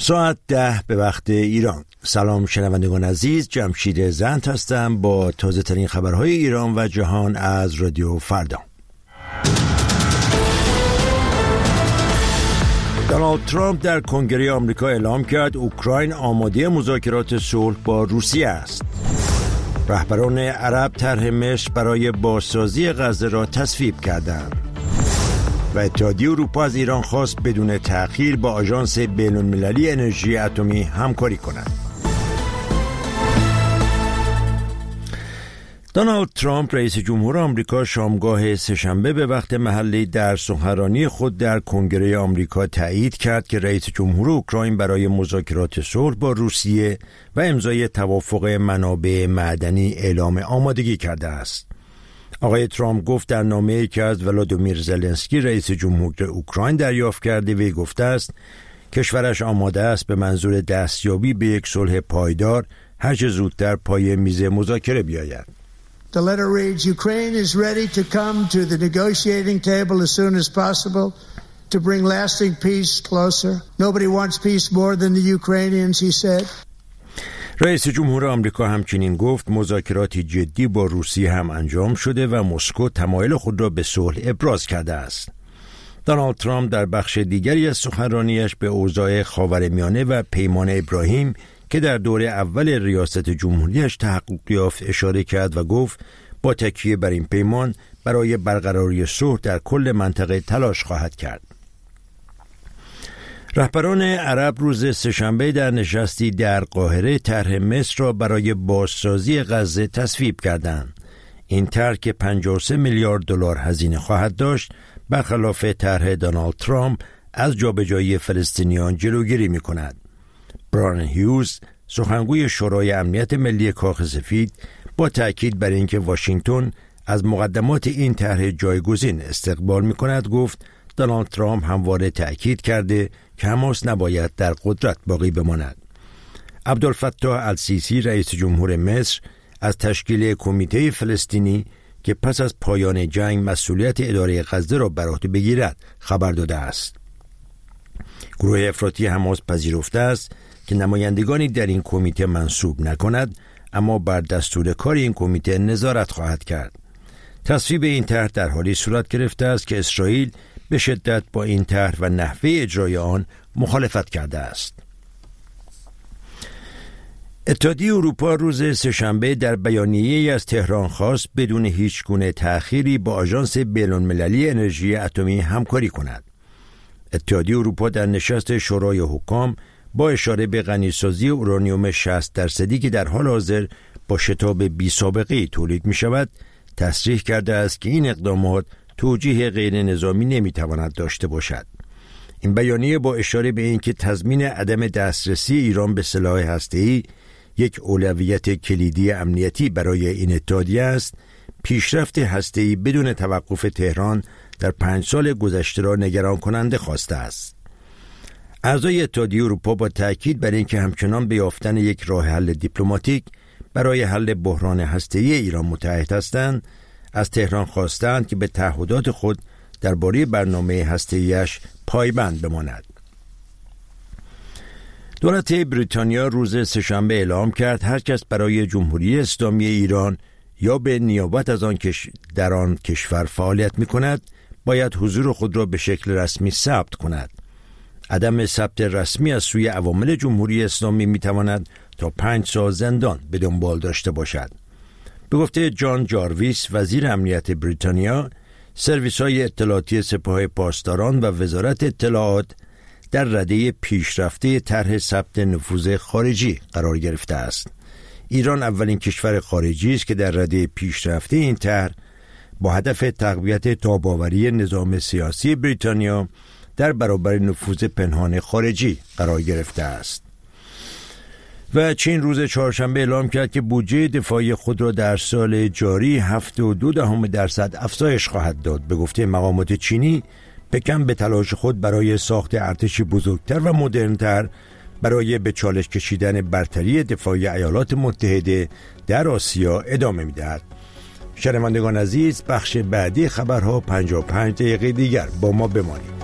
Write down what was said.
ساعت 10 به وقت ایران. سلام شنوندگان عزیز، جمشید زند هستم با تازه ترین خبرهای ایران و جهان از رادیو فردا. دونالد ترامپ در کنگره آمریکا اعلام کرد اوکراین آماده مذاکرات صلح با روسیه است. رهبران عرب طرح مصر برای بازسازی غزه را تصویب کردند. و اتحادیه اروپا از ایران خواست بدون تأخیر با آژانس بین‌المللی انرژی اتمی همکاری کند. دونالد ترامپ رئیس جمهور آمریکا شامگاه سه‌شنبه به وقت محلی در سخنرانی خود در کنگره آمریکا تایید کرد که رئیس جمهور اوکراین برای مذاکرات صلح با روسیه و امضای توافق منابع معدنی اعلام آمادگی کرده است. آقای ترامپ گفت در نامه‌ای که از ولادیمیر زلنسکی رئیس جمهور اوکراین دریافت کرده وی گفته است کشورش آماده است به منظور دستیابی به یک صلح پایدار هر چه زودتر پای میز مذاکره بیاید. The letter reads, Ukraine is ready to come to the negotiating table as soon as possible to bring lasting peace closer. Nobody wants peace more than the Ukrainians, he said. رئیس جمهور آمریکا همچنین گفت مذاکراتی جدی با روسیه هم انجام شده و مسکو تمایل خود را به صلح ابراز کرده است. دونالد ترامپ در بخش دیگری از سخنرانیش به اوضاع خاورمیانه و پیمان ابراهیم که در دوره اول ریاست جمهوریش تحقق یافت اشاره کرد و گفت با تکیه بر این پیمان برای برقراری صلح در کل منطقه تلاش خواهد کرد. رهبران عرب روز سه‌شنبه در نشستی در قاهره طرح مصر را برای بازسازی غزه تصویب کردند. این طرح که 53 میلیارد دلار هزینه خواهد داشت برخلاف طرح دونالد ترامپ از جابجایی فلسطینیان جلوگیری می‌کند. برایان هیوز سخنگوی شورای امنیت ملی کاخ سفید با تأکید بر اینکه واشنگتن از مقدمات این طرح جایگزین استقبال می‌کند گفت دونالد ترامپ همواره تأکید کرده که حماس نباید در قدرت باقی بماند. عبدالفتاح السیسی رئیس جمهور مصر از تشکیل کمیته فلسطینی که پس از پایان جنگ مسئولیت اداره غزه را بر عهده بگیرد خبر داده است. گروه افراطی حماس پذیرفته است که نمایندگانی در این کمیته منصوب نکند اما بر دستور کار این کمیته نظارت خواهد کرد. تصویب این طرح در حالی صورت گرفته است که اسرائیل به شدت با این طرح و نحوه اجرای آن مخالفت کرده است. اتحادیه اروپا روز سه‌شنبه در بیانیه‌ای از تهران خواست بدون هیچ گونه تأخیری با آژانس بین‌المللی انرژی اتمی همکاری کند. اتحادیه اروپا در نشست شورای حکام با اشاره به غنیسازی اورانیوم 60% که در حال حاضر با شتاب بی‌سابقه‌ای تولید می‌شود، تصریح کرده است که این اقدامات توجیه غیر نظامی نمی‌تواند داشته باشد. این بیانیه با اشاره به اینکه تضمین عدم دسترسی ایران به سلاح هسته‌ای یک اولویت کلیدی امنیتی برای این اتحادیه است، پیشرفت هسته‌ای بدون توقف تهران در 5 سال گذشته را نگران کننده خواسته است. اعضای اتحادیه اروپا با تأکید بر اینکه همچنان به یافتن یک راه حل دیپلماتیک برای حل بحران هسته‌ای ایران متعهد هستند، از تهران خواستند که به تعهدات خود درباره برنامه هسته‌ایش پایبند بماند. دولت بریتانیا روز سه‌شنبه اعلام کرد هر کس برای جمهوری اسلامی ایران یا به نیابت از آن در آن کشور فعالیت می‌کند باید حضور خود را به شکل رسمی ثبت کند. عدم ثبت رسمی از سوی عوامل جمهوری اسلامی می‌تواند تا 5 سال زندان به دنبال داشته باشد. به گفته جان جارویس وزیر امنیت بریتانیا، سرویس‌های اطلاعاتی سپاه پاسداران و وزارت اطلاعات در رده پیشرفته طرح ثبت نفوذ خارجی قرار گرفته است. ایران اولین کشور خارجی است که در رده پیشرفته این طرح با هدف تقویت تاب‌آوری نظام سیاسی بریتانیا در برابر نفوذ پنهان خارجی قرار گرفته است. و چین روز چهارشنبه اعلام کرد که بودجه دفاعی خود را در سال جاری 7.2% افزایش خواهد داد. به گفته مقامات چینی، پکن به تلاش خود برای ساخت ارتشی بزرگتر و مدرن‌تر برای به چالش کشیدن برتری دفاعی ایالات متحده در آسیا ادامه می‌دهد. شنوندگان عزیز، بخش بعدی خبرها 55 دقیقه دیگر با ما بمانید.